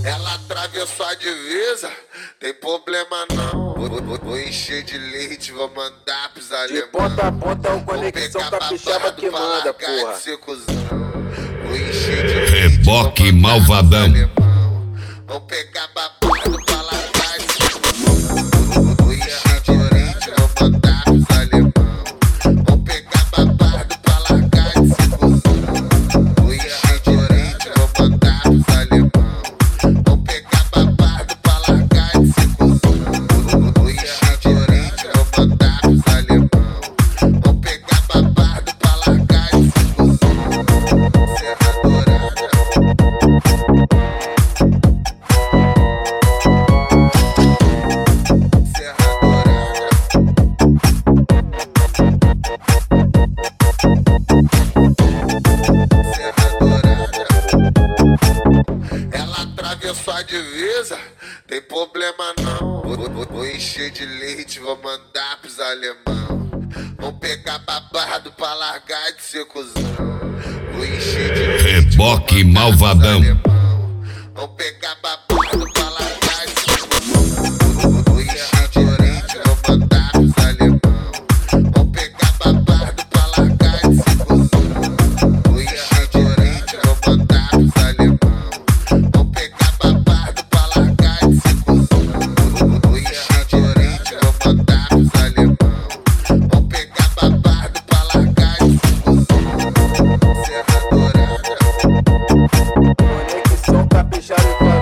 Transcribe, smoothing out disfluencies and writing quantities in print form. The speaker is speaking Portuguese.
Ela atravessou a divisa, tem problema não. Vou encher de leite, vou mandar pros alemães. De ponta a ponta o Conexão Capixaba que manda, porra. Vou encher de leite, Reboque Malvadão. Vou pegar babado pra largar de ser cuzão. Vou encher de leite, vou mandar pros alemães. Vou pegar babado pra largar de ser cuzão. Vou encher de leite, vou mandar pros alemães. Vou pegar babado pra largar de ser cuzão. Vou encher de leite, vou mandar pros alemães. Vou pegar babado pra largar de ser cuzão. Serra Dourada. Ela atravessou a divisa, tem problema não. Vou encher de leite, vou mandar pros alemães. Vou pegar babado pra largar de ser cuzão. Vou encher de leite, Reboque Malvadão. vou pegar babado pra largar de ser cuzão. Vou encher de leite, vou mandar pros alemães. Vou pegar babado pra largar de ser cuzão. Vou encher de leite, vou mandar pros alemães. Vou pegar babado pra largar de ser cuzão. Vou encher de leite, vou mandar pros alemães. Vou pegar babado pra largar de ser cuzão. Serra Dourada. Conexão Capixaba.